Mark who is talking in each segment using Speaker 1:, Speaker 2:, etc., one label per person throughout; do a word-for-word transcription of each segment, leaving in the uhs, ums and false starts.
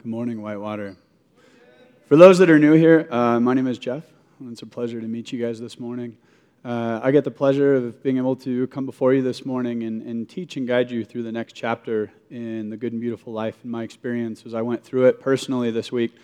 Speaker 1: Good morning, Whitewater. For those that are new here, uh, my name is Jeff. It's a pleasure to meet you guys this morning. Uh, I get the pleasure of being able to come before you this morning and, and teach and guide you through the next chapter in the Good and Beautiful Life and my experience as I went through it personally this week.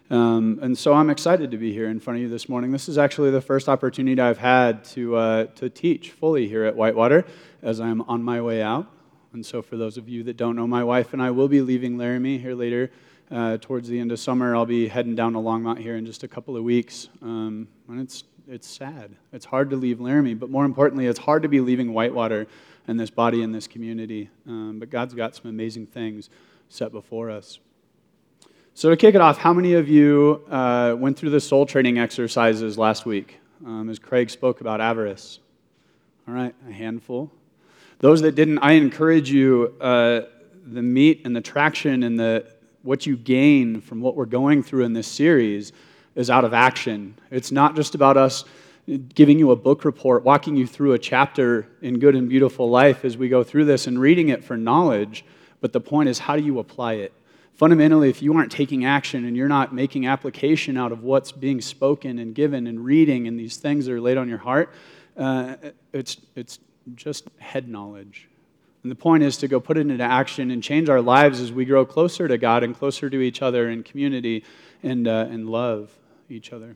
Speaker 1: Um, and so I'm excited to be here in front of you this morning. This is actually the first opportunity I've had to uh, to teach fully here at Whitewater as I'm on my way out. And so for those of you that don't know, my wife and I will be leaving Laramie here later. Uh, towards the end of summer, I'll be heading down to Longmont here in just a couple of weeks. Um, and it's it's sad. It's hard to leave Laramie, but more importantly, it's hard to be leaving Whitewater and this body and this community. Um, but God's got some amazing things set before us. So to kick it off, how many of you uh, went through the soul training exercises last week um, as Craig spoke about avarice? All right, a handful. Those that didn't, I encourage you, uh, the meat and the traction and the what you gain from what we're going through in this series is out of action. It's not just about us giving you a book report, walking you through a chapter in Good and Beautiful Life as we go through this and reading it for knowledge, but the point is, how do you apply it? Fundamentally, if you aren't taking action and you're not making application out of what's being spoken and given and reading and these things that are laid on your heart, uh, it's it's just head knowledge. And the point is to go put it into action and change our lives as we grow closer to God and closer to each other in community and uh, and love each other.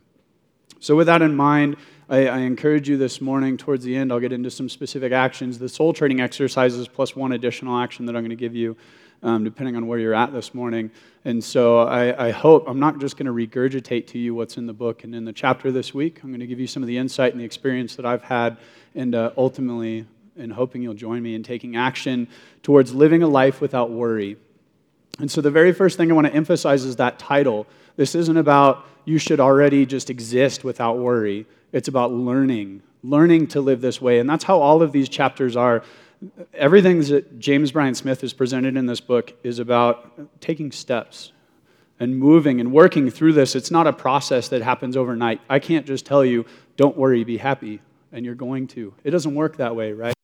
Speaker 1: So with that in mind, I, I encourage you this morning, towards the end, I'll get into some specific actions, the soul training exercises plus one additional action that I'm going to give you, um, depending on where you're at this morning. And so I, I hope, I'm not just going to regurgitate to you what's in the book and in the chapter this week. I'm going to give you some of the insight and the experience that I've had, and uh, ultimately, and hoping you'll join me in taking action towards living a life without worry. And so the very first thing I want to emphasize is that title. This isn't about you should already just exist without worry. It's about learning, learning to live this way. And that's how all of these chapters are. Everything that James Bryan Smith has presented in this book is about taking steps and moving and working through this. It's not a process that happens overnight. I can't just tell you, don't worry, be happy, and you're going to. It doesn't work that way, right?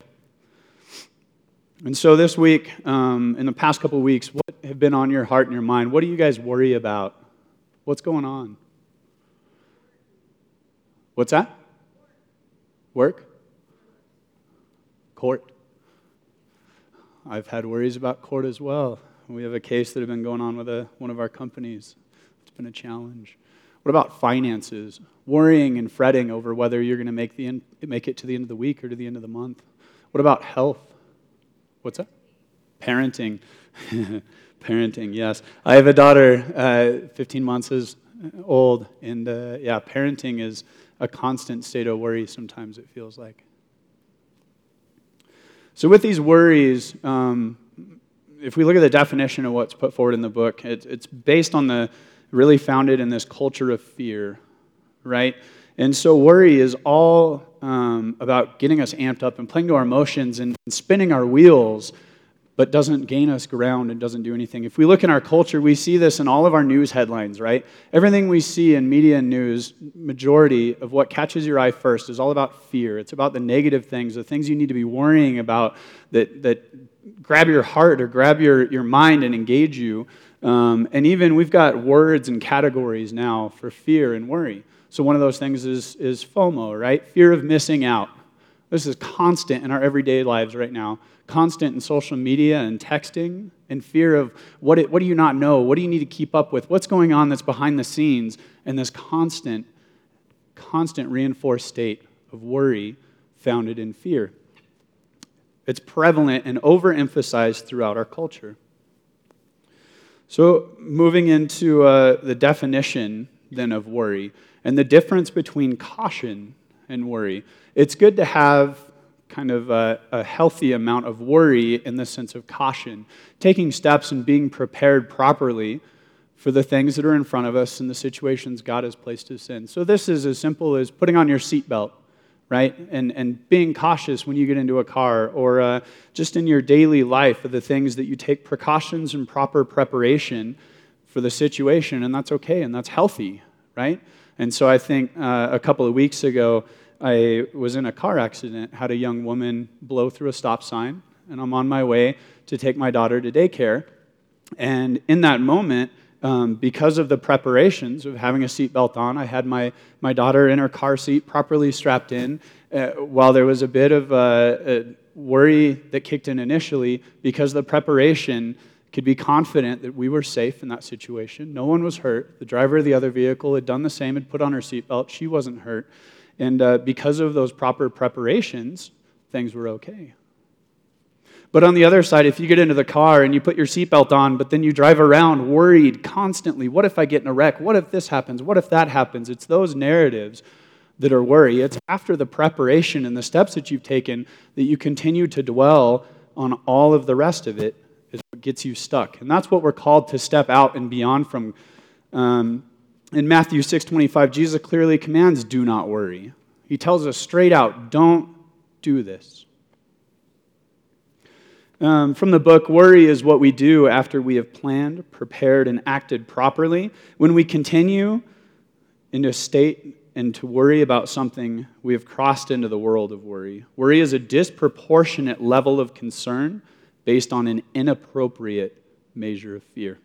Speaker 1: And so this week, um, in the past couple of weeks, what have been on your heart and your mind? What do you guys worry about? What's going on? What's that? Work? Court. I've had worries about court as well. We have a case that has been going on with a, one of our companies. It's been a challenge. What about finances? Worrying and fretting over whether you're going to make the end, make it to the end of the week or to the end of the month. What about health? What's that? Parenting. Parenting, yes. I have a daughter, uh, fifteen months is old, and uh, yeah, parenting is a constant state of worry sometimes, it feels like. So with these worries, um, if we look at the definition of what's put forward in the book, it, it's based on the, really founded in this culture of fear, right? And so worry is all um, about getting us amped up and playing to our emotions and spinning our wheels, but doesn't gain us ground and doesn't do anything. If we look in our culture, we see this in all of our news headlines, right? Everything we see in media and news, majority of what catches your eye first is all about fear. It's about the negative things, the things you need to be worrying about that, that grab your heart or grab your, your mind and engage you. Um, and even we've got words and categories now for fear and worry. So one of those things is, is FOMO, right? Fear of missing out. This is constant in our everyday lives right now. Constant in social media and texting, and fear of what, it, what do you not know? What do you need to keep up with? What's going on that's behind the scenes? And this constant, constant reinforced state of worry founded in fear. It's prevalent and overemphasized throughout our culture. So moving into uh, the definition then of worry, and the difference between caution and worry. It's good to have kind of a, a healthy amount of worry in the sense of caution, taking steps and being prepared properly for the things that are in front of us and the situations God has placed us in. So this is as simple as putting on your seatbelt, right? And and being cautious when you get into a car, or uh, just in your daily life of the things that you take precautions and proper preparation for the situation, and that's okay, and that's healthy, right? And so I think uh, a couple of weeks ago, I was in a car accident, had a young woman blow through a stop sign, and I'm on my way to take my daughter to daycare. And in that moment, um, because of the preparations of having a seatbelt on. I had my, my daughter in her car seat properly strapped in. Uh, while there was a bit of uh, a worry that kicked in initially, because the preparation could be confident that we were safe in that situation. No one was hurt. The driver of the other vehicle had done the same, had put on her seatbelt. She wasn't hurt. And uh, because of those proper preparations, things were okay. But on the other side, if you get into the car and you put your seatbelt on, but then you drive around worried constantly, what if I get in a wreck? What if this happens? What if that happens? It's those narratives that are worry. It's after the preparation and the steps that you've taken that you continue to dwell on all of the rest of it is what gets you stuck. And that's what we're called to step out and beyond from. Um, in Matthew six twenty-five, Jesus clearly commands, do not worry. He tells us straight out, don't do this. Um, from the book, worry is what we do after we have planned, prepared, and acted properly. When we continue into a state and to worry about something, we have crossed into the world of worry. Worry is a disproportionate level of concern based on an inappropriate measure of fear.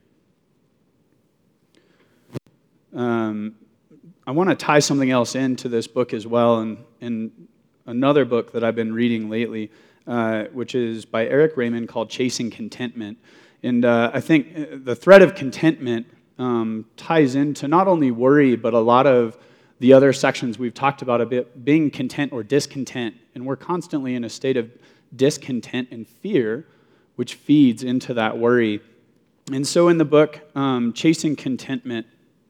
Speaker 1: Um, I want to tie something else into this book as well, and, and another book that I've been reading lately, uh, which is by Eric Raymond, called Chasing Contentment. And uh, I think the thread of contentment um, ties into not only worry, but a lot of the other sections we've talked about a bit, being content or discontent. And we're constantly in a state of discontent and fear, which feeds into that worry. And so in the book, um, Chasing Contentment,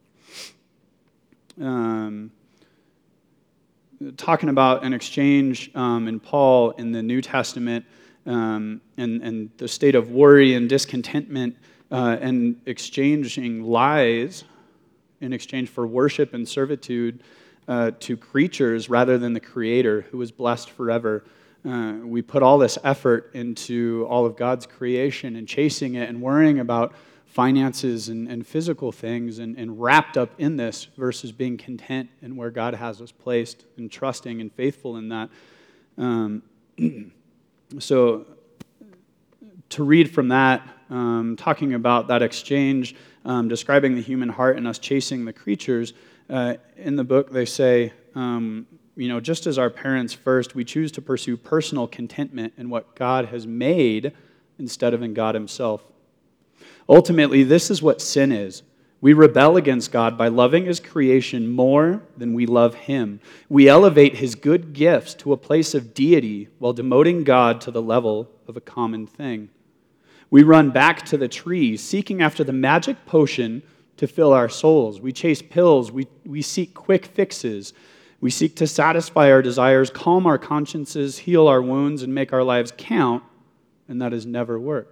Speaker 1: um, talking about an exchange um, in Paul in the New Testament um, and, and the state of worry and discontentment uh, and exchanging lies in exchange for worship and servitude uh, to creatures rather than the Creator who is blessed forever. Uh, we put all this effort into all of God's creation and chasing it and worrying about finances and, and physical things and, and wrapped up in this versus being content in where God has us placed and trusting and faithful in that. Um, so to read from that, um, talking about that exchange, um, describing the human heart and us chasing the creatures, uh, in the book they say, um, you know, just as our parents first, we choose to pursue personal contentment in what God has made instead of in God himself. Ultimately, this is what sin is. We rebel against God by loving his creation more than we love him. We elevate his good gifts to a place of deity while demoting God to the level of a common thing. We run back to the tree, seeking after the magic potion to fill our souls. We chase pills. We, we seek quick fixes. We seek to satisfy our desires, calm our consciences, heal our wounds, and make our lives count, and that has never worked.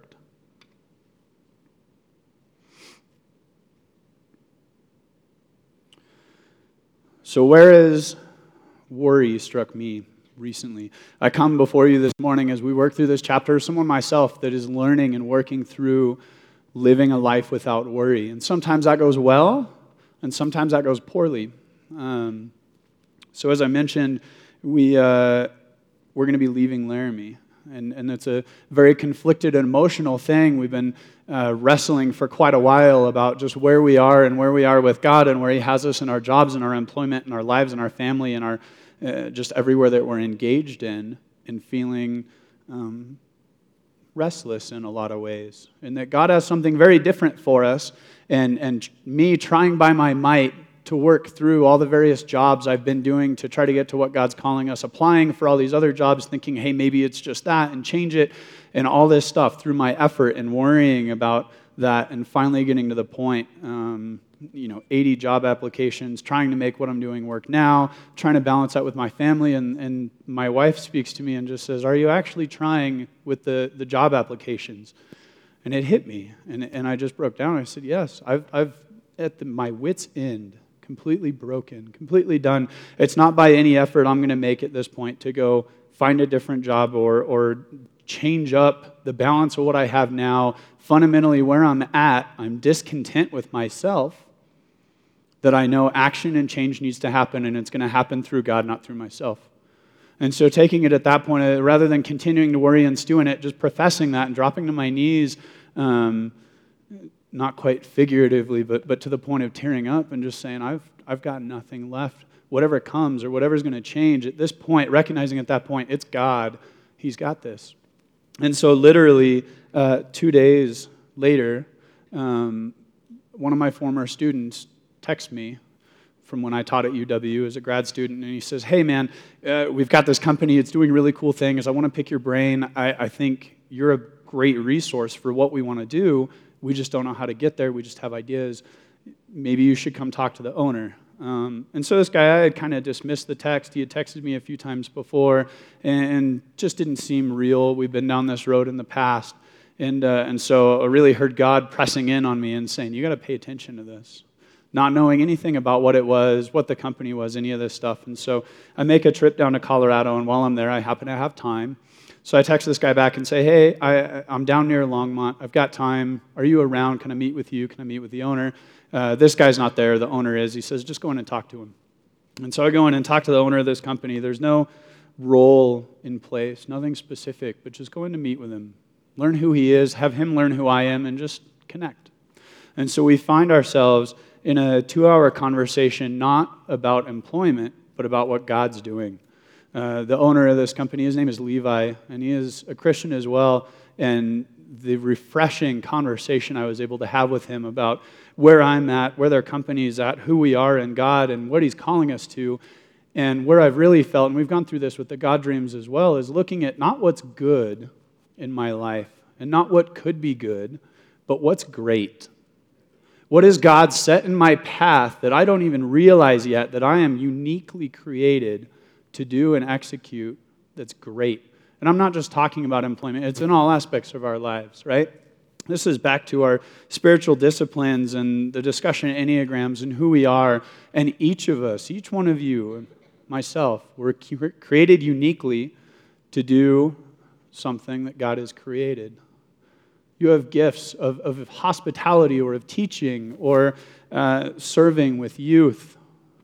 Speaker 1: So where is worry struck me recently? I come before you this morning as we work through this chapter, someone myself that is learning and working through living a life without worry. And sometimes that goes well, and sometimes that goes poorly. Um, so as I mentioned, we, uh, we're going to be leaving Laramie. And, and it's a very conflicted and emotional thing. We've been uh, wrestling for quite a while about just where we are and where we are with God and where he has us in our jobs and our employment and our lives and our family and our uh, just everywhere that we're engaged in, and feeling um, restless in a lot of ways. And that God has something very different for us, and, and me trying by my might to work through all the various jobs I've been doing to try to get to what God's calling us, applying for all these other jobs, thinking, hey, maybe it's just that, and change it, and all this stuff through my effort and worrying about that, and finally getting to the point, um, you know, eighty job applications, trying to make what I'm doing work now, trying to balance that with my family, and, and my wife speaks to me and just says, are you actually trying with the, the job applications? And it hit me, and, and I just broke down. I said, yes, I've, I've at the, my wit's end, completely broken, completely done. It's not by any effort I'm going to make at this point to go find a different job or or change up the balance of what I have now. Fundamentally, where I'm at, I'm discontent with myself, that I know action and change needs to happen, and it's going to happen through God, not through myself. And so taking it at that point, uh, rather than continuing to worry and stew in it, just professing that and dropping to my knees, um, not quite figuratively, but but to the point of tearing up and just saying, I've I've got nothing left. Whatever comes or whatever's going to change at this point, recognizing at that point, it's God. He's got this. And so literally uh, two days later, um, one of my former students texts me from when I taught at U W as a grad student, and he says, hey man, uh, we've got this company, it's doing really cool things, I want to pick your brain, I, I think you're a great resource for what we want to do, we just don't know how to get there, we just have ideas, maybe you should come talk to the owner. Um, and so this guy, I had kind of dismissed the text. He had texted me a few times before and just didn't seem real. We've been down this road in the past. And uh, and so I really heard God pressing in on me and saying, you got to pay attention to this. Not knowing anything about what it was, what the company was, any of this stuff. And so I make a trip down to Colorado, and while I'm there, I happen to have time. So I text this guy back and say, hey, I, I'm down near Longmont. I've got time. Are you around? Can I meet with you? Can I meet with the owner? Uh, this guy's not there. The owner is. He says, just go in and talk to him. And so I go in and talk to the owner of this company. There's no role in place, nothing specific, but just go in to meet with him. Learn who he is, have him learn who I am, and just connect. And so we find ourselves in a two-hour conversation not about employment, but about what God's doing. Uh, the owner of this company, his name is Levi, and he is a Christian as well, and the refreshing conversation I was able to have with him about where I'm at, where their company is at, who we are in God, and what he's calling us to, and where I've really felt, and we've gone through this with the God Dreams as well, is looking at not what's good in my life, and not what could be good, but what's great. What has God set in my path that I don't even realize yet that I am uniquely created to do and execute that's great? And I'm not just talking about employment. It's in all aspects of our lives, right? This is back to our spiritual disciplines and the discussion of Enneagrams and who we are. And each of us, each one of you, myself, we're created uniquely to do something that God has created. You have gifts of, of hospitality or of teaching or uh, serving with youth,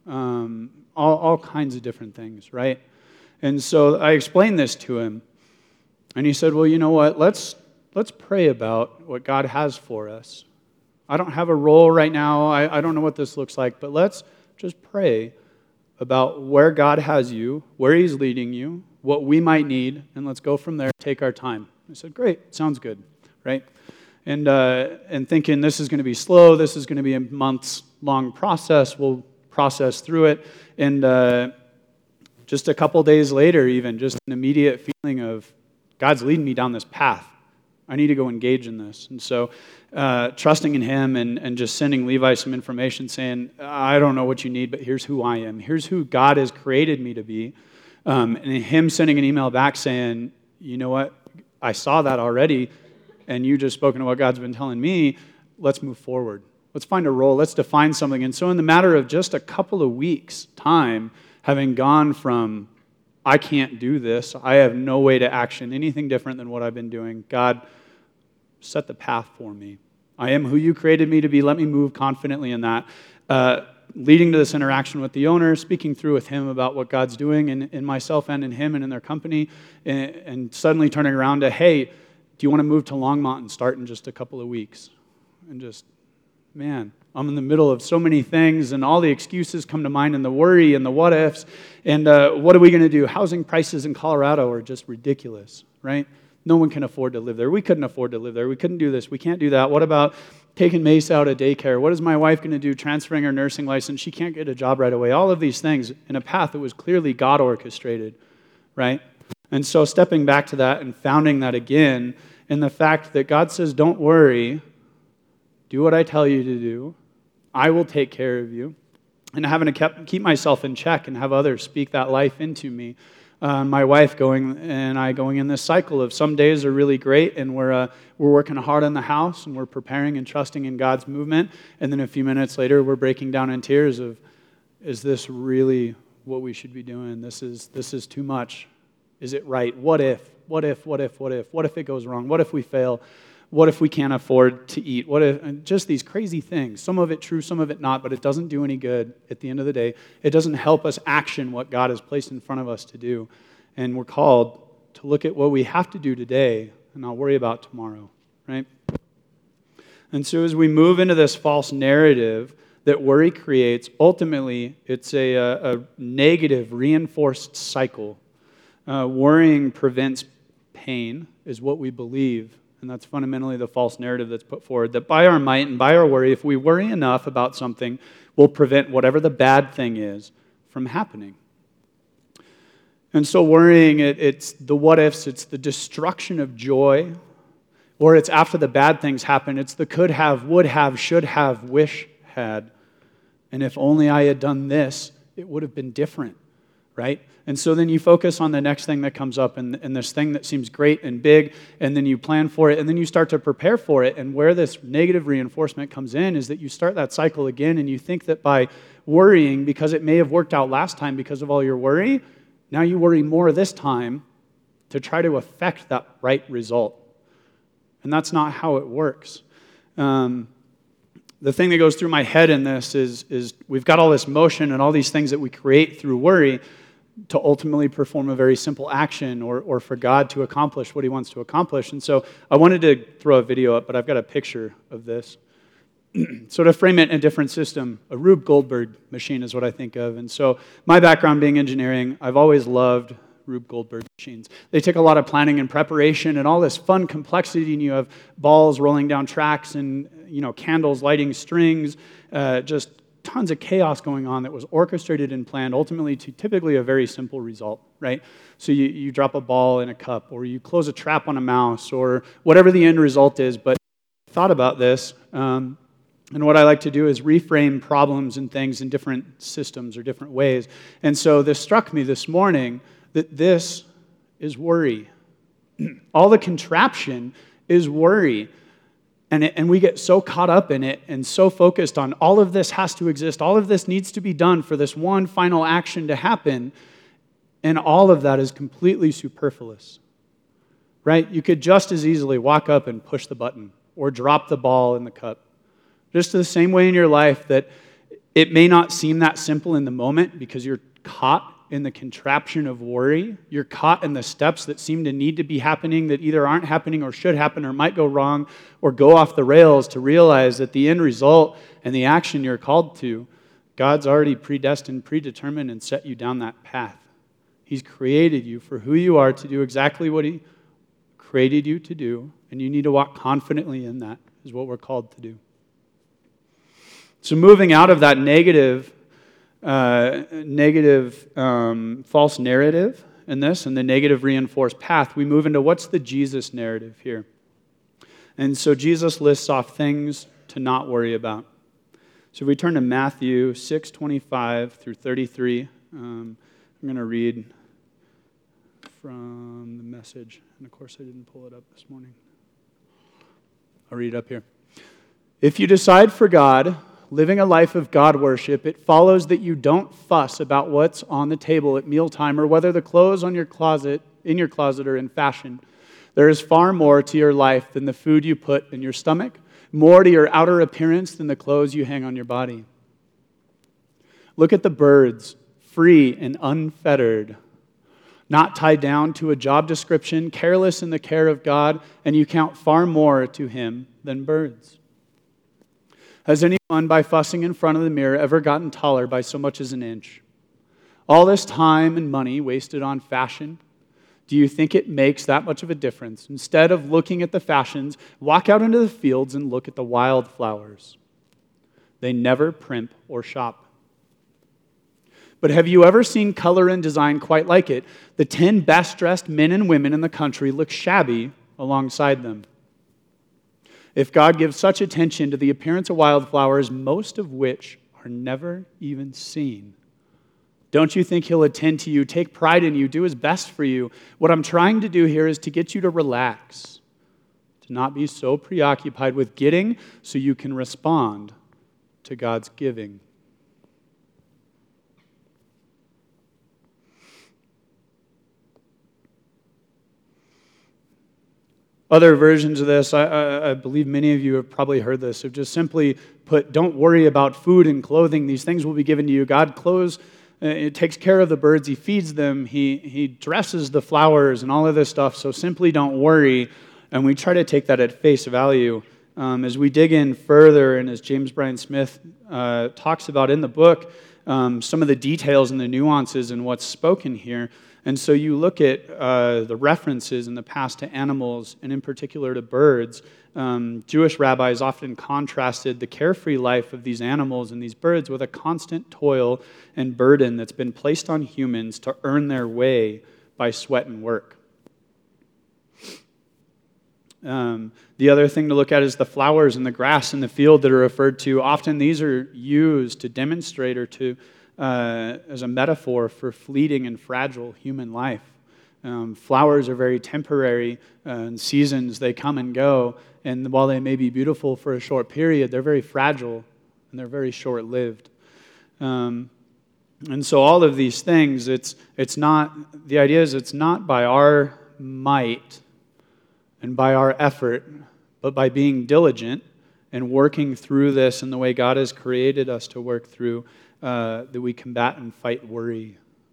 Speaker 1: um, all, all kinds of different things, right? And so I explained this to him, and he said, well, you know what, let's let's pray about what God has for us. I don't have a role right now, I, I don't know what this looks like, but let's just pray about where God has you, where he's leading you, what we might need, and let's go from there, take our time. I said, great, sounds good, right? And uh, and thinking this is going to be slow, this is going to be a months-long process, we'll process through it, and uh, just a couple days later even, just an immediate feeling of God's leading me down this path. I need to go engage in this. And so uh, trusting in him and, and just sending Levi some information saying, I don't know what you need, but here's who I am. Here's who God has created me to be. Um, and him sending an email back saying, you know what, I saw that already, and you just spoken to what God's been telling me, let's move forward. Let's find a role. Let's define something. And so in the matter of just a couple of weeks' time, having gone from, I can't do this, I have no way to action anything different than what I've been doing, God, set the path for me. I am who you created me to be. Let me move confidently in that. Uh, leading to this interaction with the owner, speaking through with him about what God's doing in, in myself and in him and in their company, and, and suddenly turning around to, hey, do you want to move to Longmont and start in just a couple of weeks? And just, man, I'm in the middle of so many things, and all the excuses come to mind, and the worry and the what ifs, and uh, what are we going to do? Housing prices in Colorado are just ridiculous, right? No one can afford to live there. We couldn't afford to live there. We couldn't do this. We can't do that. What about taking Mace out of daycare? What is my wife going to do transferring her nursing license? She can't get a job right away. All of these things in a path that was clearly God orchestrated, right? And so stepping back to that and founding that again in the fact that God says, don't worry, do what I tell you to do. I will take care of you. And having to keep myself in check and have others speak that life into me. Uh, my wife going and I going in this cycle of some days are really great, and we're uh, we're working hard on the house, and we're preparing and trusting in God's movement. And then a few minutes later, we're breaking down in tears of, is this really what we should be doing? This is this is too much. Is it right? What if? What if? What if? What if? What if it goes wrong? What if we fail? What if we can't afford to eat? What if, and just these crazy things. Some of it true, some of it not, but it doesn't do any good at the end of the day. It doesn't help us action what God has placed in front of us to do. And we're called to look at what we have to do today and not worry about tomorrow, right? And so as we move into this false narrative that worry creates, ultimately it's a, a, a negative, reinforced cycle. Uh, worrying prevents pain, is what we believe. And that's fundamentally the false narrative that's put forward, that by our might and by our worry, if we worry enough about something, we'll prevent whatever the bad thing is from happening. And so worrying, it, it's the what-ifs, it's the destruction of joy, or it's after the bad things happen, it's the could have, would have, should have, wish had. And if only I had done this, it would have been different, right? And so then you focus on the next thing that comes up and, and this thing that seems great and big, and then you plan for it, and then you start to prepare for it. And where this negative reinforcement comes in is that you start that cycle again, and you think that by worrying, because it may have worked out last time because of all your worry, now you worry more this time to try to affect that right result. And that's not how it works. Um, the thing that goes through my head in this is, is we've got all this motion and all these things that we create through worry to ultimately perform a very simple action or, or for God to accomplish what he wants to accomplish. And so I wanted to throw a video up, but I've got a picture of this. So to frame it in a different system, a Rube Goldberg machine is what I think of. And so my background being engineering, I've always loved Rube Goldberg machines. They take a lot of planning and preparation and all this fun complexity, and you have balls rolling down tracks and, you know, candles lighting strings, uh, just tons of chaos going on that was orchestrated and planned, ultimately to typically a very simple result, right? So you, you drop a ball in a cup, or you close a trap on a mouse, or whatever the end result is. But I thought about this, um, and what I like to do is reframe problems and things in different systems or different ways. And so this struck me this morning that this is worry. All the contraption is worry. And, it, and we get so caught up in it and so focused on all of this has to exist, all of this needs to be done for this one final action to happen, and all of that is completely superfluous, right? You could just as easily walk up and push the button or drop the ball in the cup. Just the same way in your life that it may not seem that simple in the moment because you're caught in the contraption of worry. You're caught in the steps that seem to need to be happening that either aren't happening or should happen or might go wrong or go off the rails, to realize that the end result and the action you're called to, God's already predestined, predetermined, and set you down that path. He's created you for who you are to do exactly what He created you to do, and you need to walk confidently in that, is what we're called to do. So moving out of that negative Uh, negative um, false narrative in this and the negative reinforced path, we move into what's the Jesus narrative here. And so Jesus lists off things to not worry about. So if we turn to Matthew six twenty-five through thirty-three, um, I'm going to read from the Message. And of course I didn't pull it up this morning. I'll read it up here. If you decide for God, living a life of God worship, it follows that you don't fuss about what's on the table at mealtime or whether the clothes on your closet, in your closet are in fashion. There is far more to your life than the food you put in your stomach, more to your outer appearance than the clothes you hang on your body. Look at the birds, free and unfettered, not tied down to a job description, careless in the care of God, and you count far more to Him than birds. Has anyone, by fussing in front of the mirror, ever gotten taller by so much as an inch? All this time and money wasted on fashion, do you think it makes that much of a difference? Instead of looking at the fashions, walk out into the fields and look at the wildflowers. They never primp or shop. But have you ever seen color and design quite like it? The ten best-dressed men and women in the country look shabby alongside them. If God gives such attention to the appearance of wildflowers, most of which are never even seen, don't you think He'll attend to you, take pride in you, do His best for you? What I'm trying to do here is to get you to relax, to not be so preoccupied with getting so you can respond to God's giving. Other versions of this, I, I, I believe many of you have probably heard this, have just simply put, don't worry about food and clothing. These things will be given to you. God clothes, uh, it takes care of the birds. He feeds them. He, he dresses the flowers and all of this stuff. So simply don't worry. And we try to take that at face value. um, as we dig in further, and as James Bryan Smith uh, talks about in the book, um, some of the details and the nuances in what's spoken here. And so you look at uh, the references in the past to animals, and in particular to birds. Um, Jewish rabbis often contrasted the carefree life of these animals and these birds with a constant toil and burden that's been placed on humans to earn their way by sweat and work. Um, the other thing to look at is the flowers and the grass in the field that are referred to. Often these are used to demonstrate or to uh, as a metaphor for fleeting and fragile human life. Um, flowers are very temporary, uh, and seasons, they come and go, and while they may be beautiful for a short period, they're very fragile and they're very short-lived. Um, and so all of these things, it's it's not, the idea is it's not by our might and by our effort, but by being diligent and working through this in the way God has created us to work through, uh, that we combat and fight worry.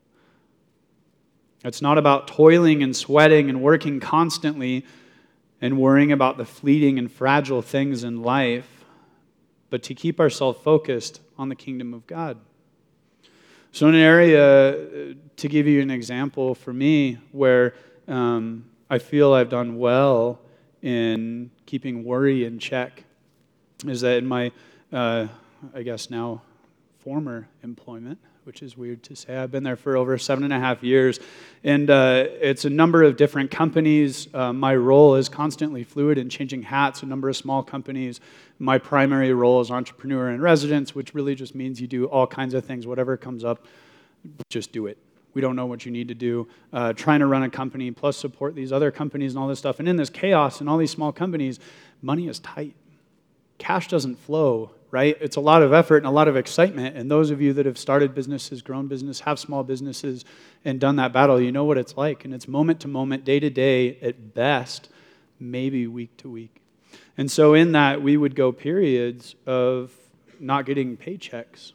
Speaker 1: It's not about toiling and sweating and working constantly and worrying about the fleeting and fragile things in life, but to keep ourselves focused on the kingdom of God. So in an area, to give you an example for me, where um, I feel I've done well in keeping worry in check, is that in my, uh, I guess now, former employment, which is weird to say. I've been there for over seven and a half years, and uh, it's a number of different companies. Uh, my role is constantly fluid and changing hats, a number of small companies. My primary role is entrepreneur in residence, which really just means you do all kinds of things. Whatever comes up, just do it. We don't know what you need to do. Uh, trying to run a company, plus support these other companies and all this stuff. And in this chaos and all these small companies, money is tight. Cash doesn't flow, right? It's a lot of effort and a lot of excitement. And those of you that have started businesses, grown business, have small businesses, and done that battle, you know what it's like. And it's moment to moment, day to day, at best, maybe week to week. And so in that, we would go periods of not getting paychecks.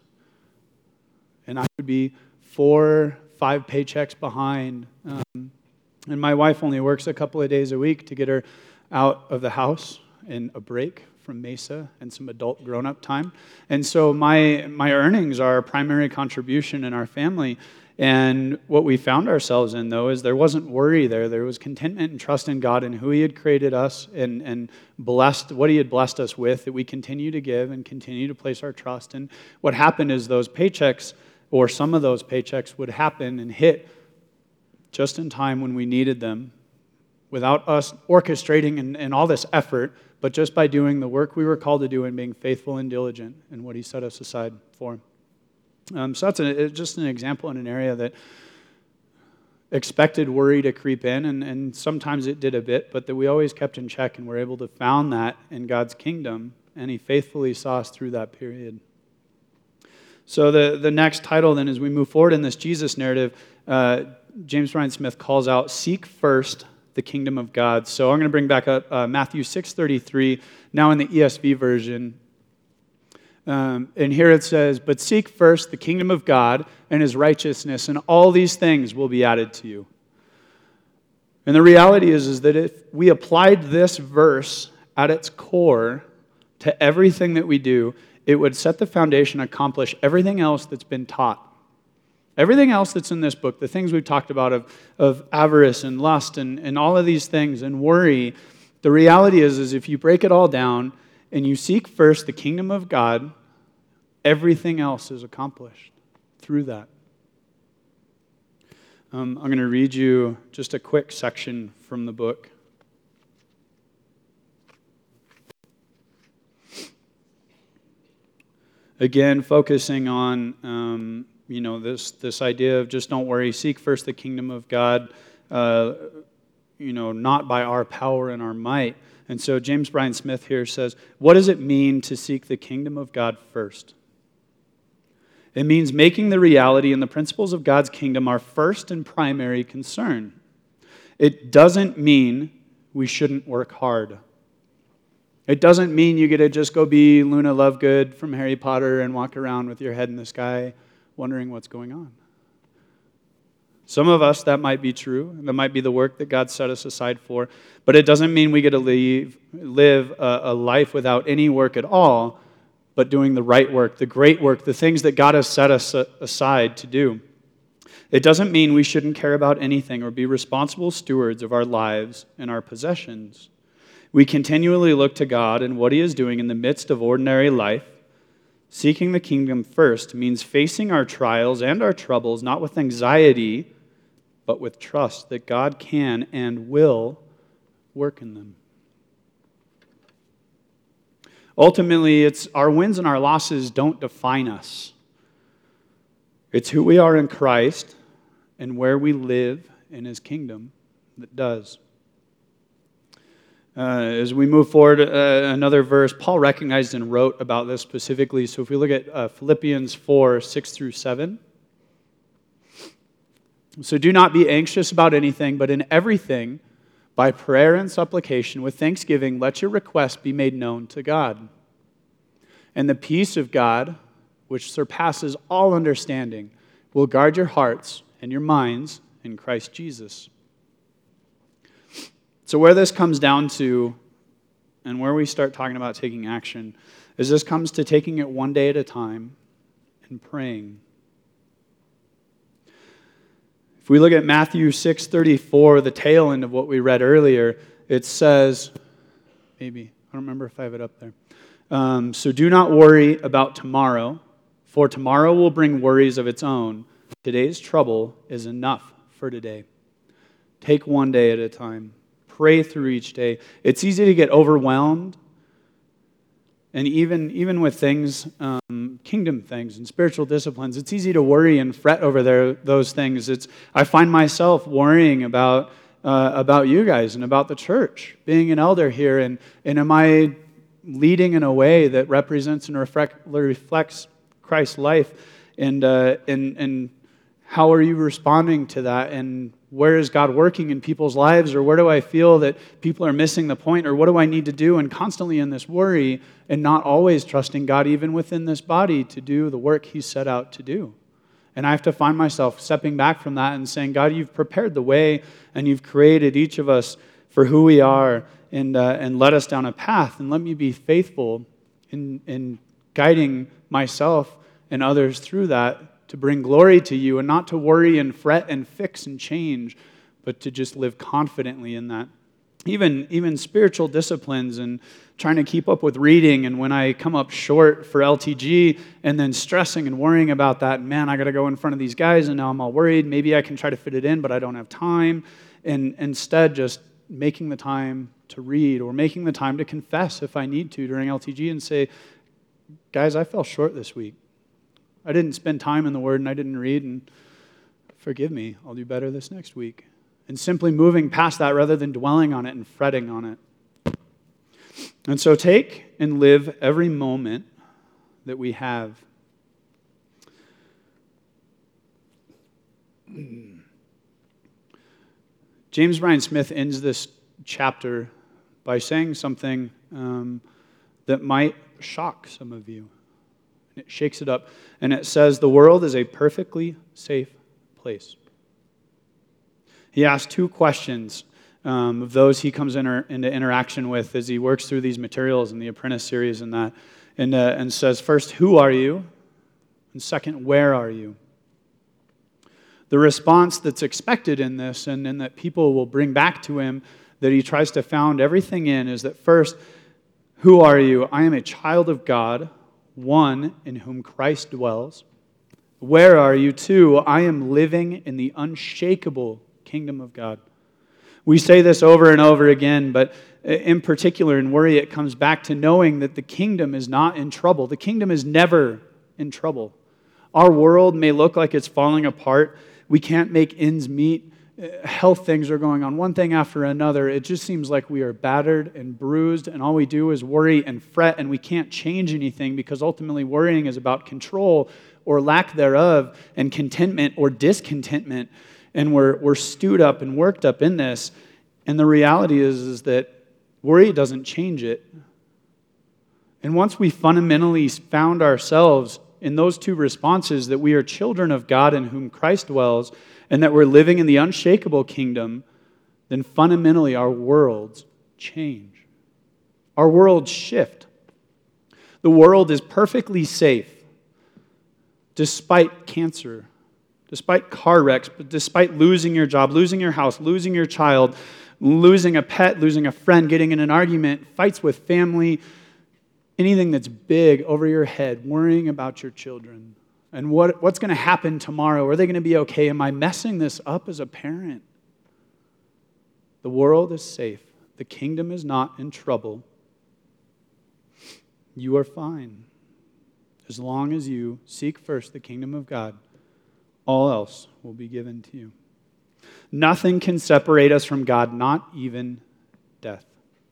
Speaker 1: And I would be four, five paychecks behind. Um, and my wife only works a couple of days a week to get her out of the house and a break from Mesa and some adult grown-up time. And so my my earnings are a primary contribution in our family. And what we found ourselves in, though, is there wasn't worry there. There was contentment and trust in God and who He had created us and, and blessed, what He had blessed us with, that we continue to give and continue to place our trust. And what happened is those paychecks, or some of those paychecks, would happen and hit just in time when we needed them, without us orchestrating and, and all this effort, but just by doing the work we were called to do and being faithful and diligent in what He set us aside for. Um, so that's a, just an example in an area that expected worry to creep in, and, and sometimes it did a bit, but that we always kept in check and were able to found that in God's kingdom, and He faithfully saw us through that period. So the, the next title then, as we move forward in this Jesus narrative, uh, James Bryan Smith calls out, "Seek first the kingdom of God." So I'm going to bring back up uh, Matthew six thirty-three, now in the E S V version. Um, and here it says, "But seek first the kingdom of God and His righteousness, and all these things will be added to you." And the reality is, is that if we applied this verse at its core to everything that we do, it would set the foundation, accomplish everything else that's been taught. Everything else that's in this book, the things we've talked about of, of avarice and lust and, and all of these things and worry, the reality is, is if you break it all down and you seek first the kingdom of God, everything else is accomplished through that. Um, I'm going to read you just a quick section from the book. Again, focusing on um, you know this this idea of just don't worry, seek first the kingdom of God, uh, you know, not by our power and our might. And so James Bryan Smith here says, what does it mean to seek the kingdom of God first? It means making the reality and the principles of God's kingdom our first and primary concern. It doesn't mean we shouldn't work hard. It doesn't mean you get to just go be Luna Lovegood from Harry Potter and walk around with your head in the sky wondering what's going on. Some of us, that might be true. That might be the work that God set us aside for. But it doesn't mean we get to leave, live a, a life without any work at all, but doing the right work, the great work, the things that God has set us aside to do. It doesn't mean we shouldn't care about anything or be responsible stewards of our lives and our possessions. We continually look to God and what He is doing in the midst of ordinary life. Seeking the kingdom first means facing our trials and our troubles not with anxiety, but with trust that God can and will work in them. Ultimately, it's our wins and our losses don't define us. It's who we are in Christ and where we live in His kingdom that does. Uh, as we move forward, uh, another verse, Paul recognized and wrote about this specifically. So if we look at uh, Philippians four, six through seven. So do not be anxious about anything, but in everything, by prayer and supplication, with thanksgiving, let your requests be made known to God. And the peace of God, which surpasses all understanding, will guard your hearts and your minds in Christ Jesus. So where this comes down to, and where we start talking about taking action, is this comes to taking it one day at a time and praying. If we look at Matthew six thirty-four, the tail end of what we read earlier, it says, maybe, I don't remember if I have it up there. Um, so do not worry about tomorrow, for tomorrow will bring worries of its own. Today's trouble is enough for today. Take one day at a time. Pray through each day. It's easy to get overwhelmed. And even, even with things, um, kingdom things and spiritual disciplines, it's easy to worry and fret over there, those things. It's I find myself worrying about uh, about you guys and about the church, being an elder here, and, and am I leading in a way that represents and reflect, reflects Christ's life? And uh, and and how are you responding to that? And where is God working in people's lives? Or where do I feel that people are missing the point? Or what do I need to do? And constantly in this worry and not always trusting God, even within this body, to do the work He set out to do. And I have to find myself stepping back from that and saying, God, you've prepared the way and you've created each of us for who we are, and uh, and led us down a path. And let me be faithful in, in guiding myself and others through that, to bring glory to you and not to worry and fret and fix and change, but to just live confidently in that. Even, even spiritual disciplines and trying to keep up with reading, and when I come up short for L T G and then stressing and worrying about that, man, I got to go in front of these guys and now I'm all worried. Maybe I can try to fit it in, but I don't have time. And instead just making the time to read, or making the time to confess if I need to during L T G and say, guys, I fell short this week. I didn't spend time in the Word and I didn't read, and forgive me, I'll do better this next week. And simply moving past that rather than dwelling on it and fretting on it. And so take and live every moment that we have. James Bryan Smith ends this chapter by saying something um, that might shock some of you. It shakes it up. And it says, the world is a perfectly safe place. He asks two questions um, of those he comes inter- into interaction with as he works through these materials in the Apprentice series and that. And, uh, and says, first, who are you? And second, where are you? The response that's expected in this, and, and that people will bring back to him, that he tries to found everything in, is that first, who are you? I am a child of God, one in whom Christ dwells. Where are you? Two, I am living in the unshakable kingdom of God. We say this over and over again, but in particular in worry, it comes back to knowing that the kingdom is not in trouble. The kingdom is never in trouble. Our world may look like it's falling apart. We can't make ends meet. Health things are going on, one thing after another. It just seems like we are battered and bruised, and all we do is worry and fret, and we can't change anything, because ultimately worrying is about control or lack thereof, and contentment or discontentment, and we're we're stewed up and worked up in this. And the reality is, is that worry doesn't change it. And once we fundamentally found ourselves in those two responses, that we are children of God in whom Christ dwells, and that we're living in the unshakable kingdom, then fundamentally our worlds change. Our worlds shift. The world is perfectly safe, despite cancer, despite car wrecks, but despite losing your job, losing your house, losing your child, losing a pet, losing a friend, getting in an argument, fights with family, anything that's big over your head, worrying about your children. And what, what's going to happen tomorrow? Are they going to be okay? Am I messing this up as a parent? The world is safe. The kingdom is not in trouble. You are fine. As long as you seek first the kingdom of God, all else will be given to you. Nothing can separate us from God, not even death.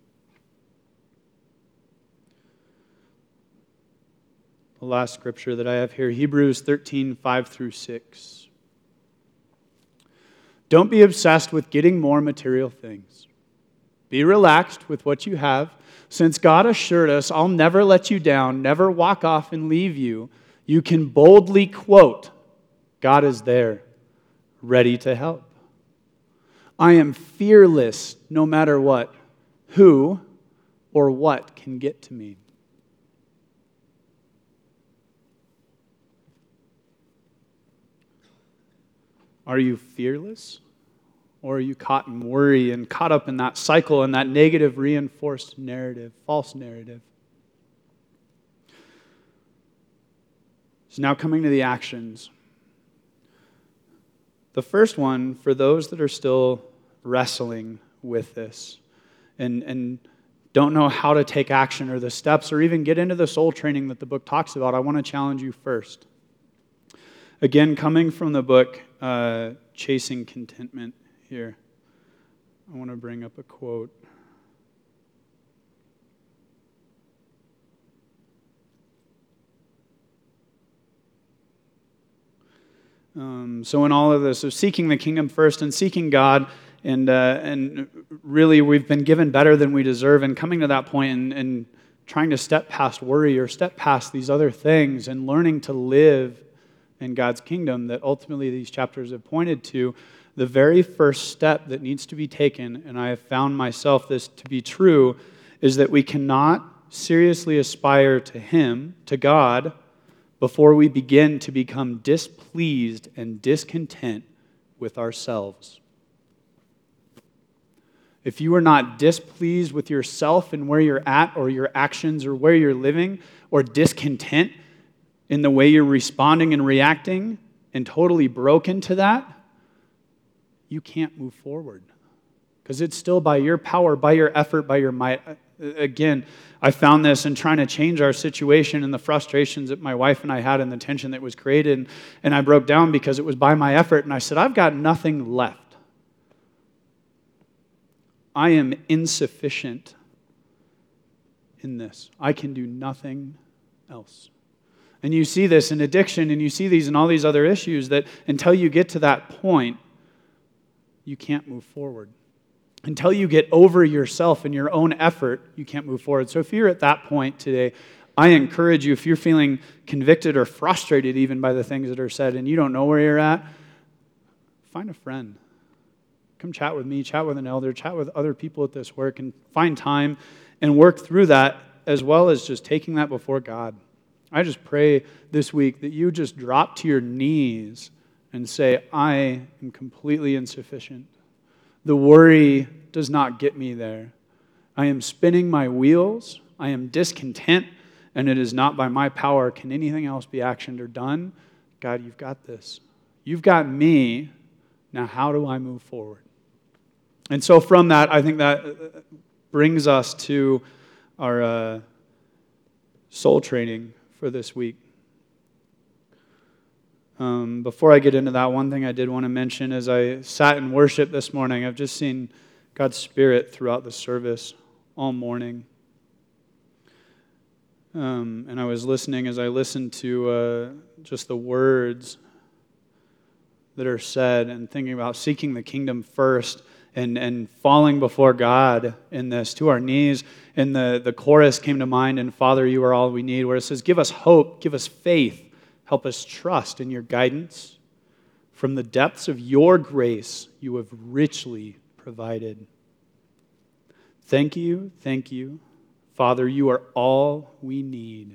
Speaker 1: The last scripture that I have here, Hebrews thirteen, five through six. Don't be obsessed with getting more material things. Be relaxed with what you have. Since God assured us, I'll never let you down, never walk off and leave you, you can boldly quote, God is there, ready to help. I am fearless no matter what, who or what can get to me. Are you fearless? Or are you caught in worry and caught up in that cycle and that negative reinforced narrative, false narrative? So now coming to the actions. The first one, for those that are still wrestling with this and, and don't know how to take action or the steps or even get into the soul training that the book talks about, I want to challenge you first. Again, coming from the book, uh, Chasing Contentment here, I want to bring up a quote. Um, so in all of this, so seeking the kingdom first and seeking God, and uh, and really we've been given better than we deserve, and coming to that point and, and trying to step past worry or step past these other things and learning to live in God's kingdom that ultimately these chapters have pointed to, the very first step that needs to be taken, and I have found myself this to be true, is that we cannot seriously aspire to Him, to God, before we begin to become displeased and discontent with ourselves. If you are not displeased with yourself and where you're at or your actions or where you're living, or discontent in the way you're responding and reacting and totally broken to that, you can't move forward. Because it's still by your power, by your effort, by your might. Again, I found this in trying to change our situation and the frustrations that my wife and I had and the tension that was created. And I broke down because it was by my effort. And I said, I've got nothing left. I am insufficient in this. I can do nothing else. And you see this in addiction, and you see these in all these other issues, that until you get to that point, you can't move forward. Until you get over yourself and your own effort, you can't move forward. So if you're at that point today, I encourage you, if you're feeling convicted or frustrated even by the things that are said and you don't know where you're at, find a friend. Come chat with me, chat with an elder, chat with other people at this work, and find time and work through that, as well as just taking that before God. I just pray this week that you just drop to your knees and say, I am completely insufficient. The worry does not get me there. I am spinning my wheels. I am discontent, and it is not by my power can anything else be actioned or done. God, you've got this. You've got me. Now, how do I move forward? And so from that, I think that brings us to our uh, soul training for this week. Um, before I get into that, one thing I did want to mention as I sat in worship this morning, I've just seen God's Spirit throughout the service all morning. Um, and I was listening as I listened to uh, just the words that are said and thinking about seeking the kingdom first and, and falling before God in this, to our knees. And the, the chorus came to mind in Father, You Are All We Need, where it says, give us hope, give us faith, Help us trust in your guidance. From the depths of your grace, you have richly provided. Thank you, thank you. Father, you are all we need.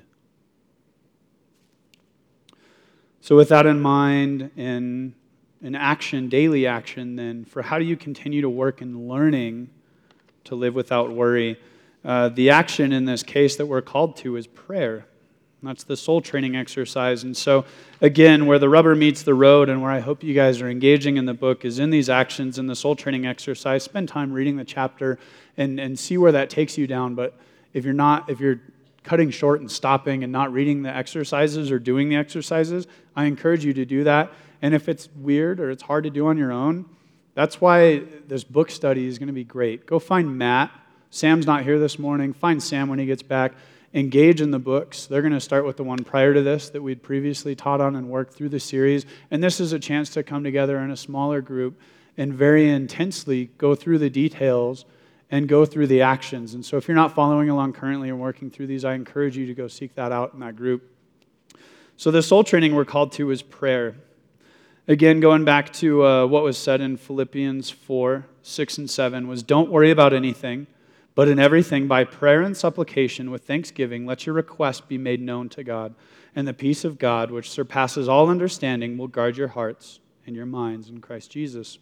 Speaker 1: So with that in mind, and in action, daily action, then, for how do you continue to work in learning to live without worry? Uh, the action in this case that we're called to is prayer. That's the soul training exercise. And so, again, where the rubber meets the road and where I hope you guys are engaging in the book is in these actions in the soul training exercise. Spend time reading the chapter and, and see where that takes you down. But if you're not, if you're cutting short and stopping and not reading the exercises or doing the exercises, I encourage you to do that. And if it's weird or it's hard to do on your own, that's why this book study is going to be great. Go find Matt. Sam's not here this morning. Find Sam when he gets back. Engage in the books. They're going to start with the one prior to this that we'd previously taught on and worked through the series. And this is a chance to come together in a smaller group and very intensely go through the details and go through the actions. And so if you're not following along currently and working through these, I encourage you to go seek that out in that group. So the soul training we're called to is prayer. Again, going back to uh, what was said in Philippians four, six, and seven was, don't worry about anything, but in everything, by prayer and supplication with thanksgiving, let your requests be made known to God. And the peace of God, which surpasses all understanding, will guard your hearts and your minds in Christ Jesus.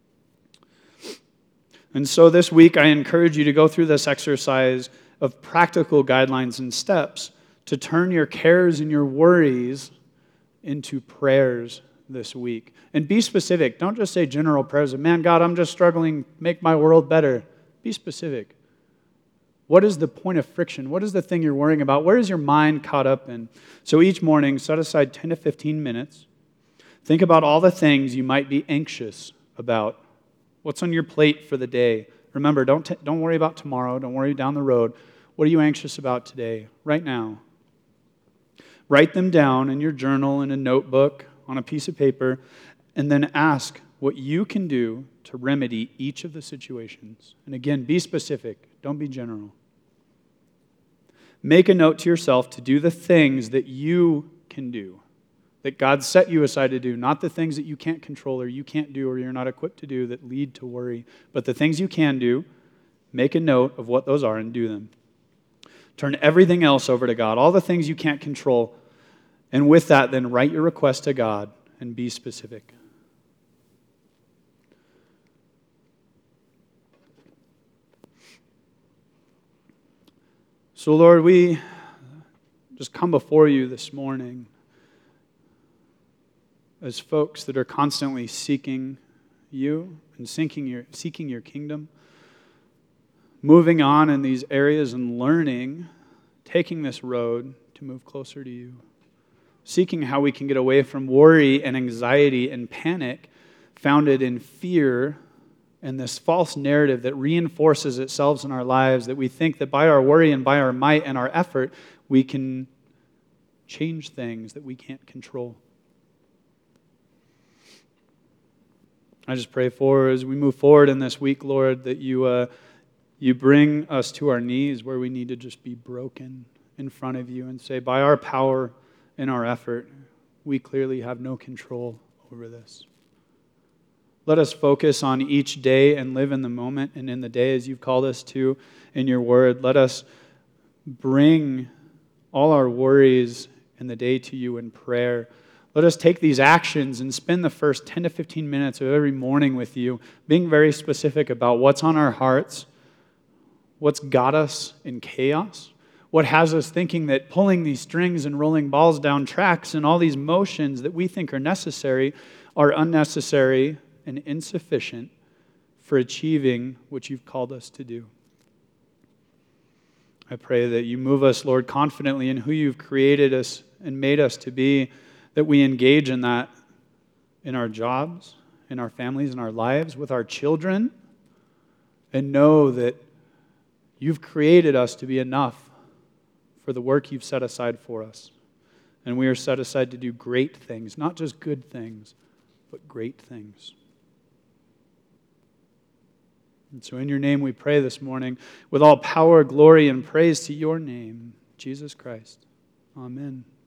Speaker 1: And so this week, I encourage you to go through this exercise of practical guidelines and steps to turn your cares and your worries into prayers this week. And be specific. Don't just say general prayers of, man, God, I'm just struggling, make my world better. Be specific. What is the point of friction? What is the thing you're worrying about? Where is your mind caught up in? So each morning, set aside ten to fifteen minutes. Think about all the things you might be anxious about. What's on your plate for the day? Remember, don't, t- don't worry about tomorrow. Don't worry down the road. What are you anxious about today, right now? Write them down in your journal, in a notebook, on a piece of paper, and then ask what you can do to remedy each of the situations. And again, be specific. Don't be general. Make a note to yourself to do the things that you can do, that God set you aside to do, not the things that you can't control or you can't do or you're not equipped to do that lead to worry, but the things you can do, make a note of what those are and do them. Turn everything else over to God, all the things you can't control, and with that, then write your request to God and be specific. So, Lord, we just come before you this morning as folks that are constantly seeking you and seeking your, seeking your kingdom, moving on in these areas and learning, taking this road to move closer to you, seeking how we can get away from worry and anxiety and panic founded in fear and this false narrative that reinforces itself in our lives, that we think that by our worry and by our might and our effort, we can change things that we can't control. I just pray for, as we move forward in this week, Lord, that you uh, you bring us to our knees where we need to just be broken in front of you and say, by our power and our effort, we clearly have no control over this. Let us focus on each day and live in the moment and in the day as you've called us to in your word. Let us bring all our worries in the day to you in prayer. Let us take these actions and spend the first ten to fifteen minutes of every morning with you, being very specific about what's on our hearts, what's got us in chaos, what has us thinking that pulling these strings and rolling balls down tracks and all these motions that we think are necessary are unnecessary and insufficient for achieving what you've called us to do. I pray that you move us, Lord, confidently in who you've created us and made us to be, that we engage in that in our jobs, in our families, in our lives, with our children, and know that you've created us to be enough for the work you've set aside for us. And we are set aside to do great things, not just good things, but great things. And so in your name we pray this morning, with all power, glory, and praise to your name, Jesus Christ. Amen.